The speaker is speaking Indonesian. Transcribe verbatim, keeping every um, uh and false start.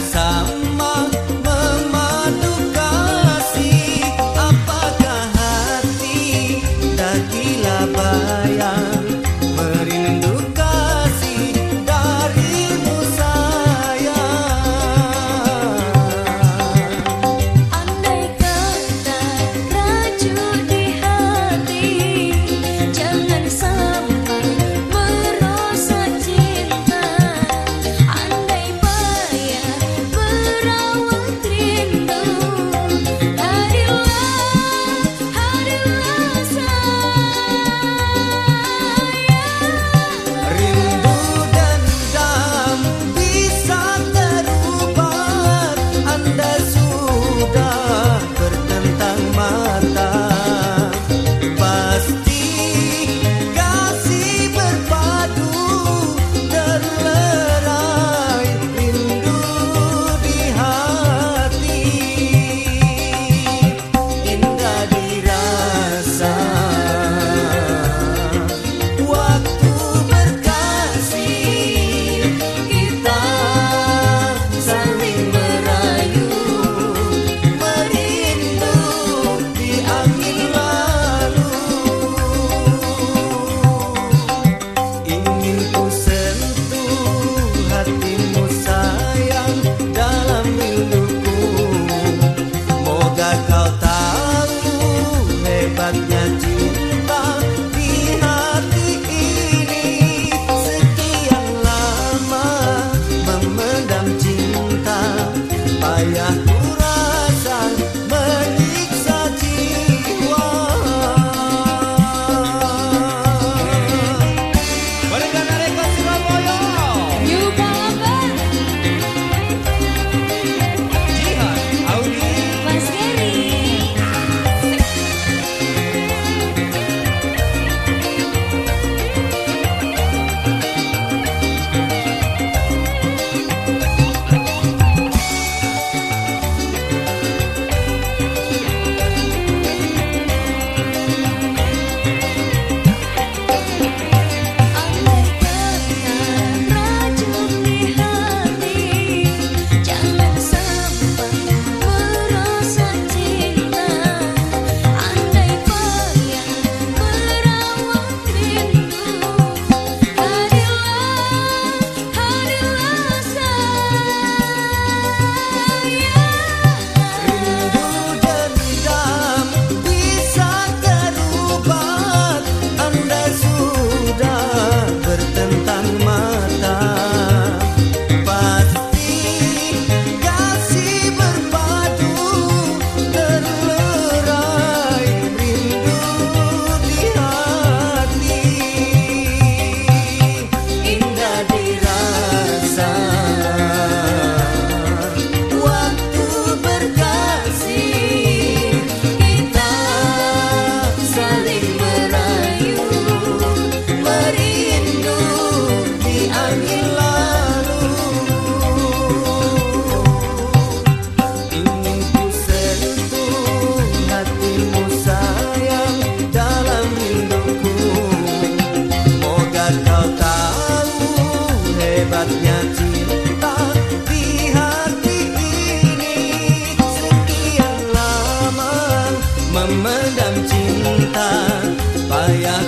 bersama memadu kasih. Apakah hati tak gila bayang merindu kasih darimu sayang. Andai kata racun di hati, jangan sampai merosak cinta. Andai payah berawal rindu, hadirlah, hadirlah sayang. Rindu dendam bisa terubat, Anda sudah bertentang mata. Pasti kasih berpadu terlerai rindu di hati. Indah dirasa waktu berkasih, kita saling merayu merindu di angin lalu. Ingin ku sentuh hatimu sayang dalam rinduku. Moga kau tahu hebatnya cinta di hati ini. Sekian lama memendam cinta, payah ku rasa menyiksa jiwa. Berikan rekod Surabaya. New Power, Jihan Audi. Mas Gary. Andai kata racun di hati, jangan sampai merosak cinta. Andai payah berawal rindu, hadirlah, hadirlah sayang. Rindu dendam bisa terubat, Anda sudah bertentang mata. Pasti kasih berpadu terlerai rindu di hati. Indah dirasa waktu berkasih, kita saling merayu merindu di angin lalu. Ingin ku sentuh hatimu sayang dalam rinduku. Moga kau tahu hebatnya cinta di hati ini. Sekian lama memendam cinta, payah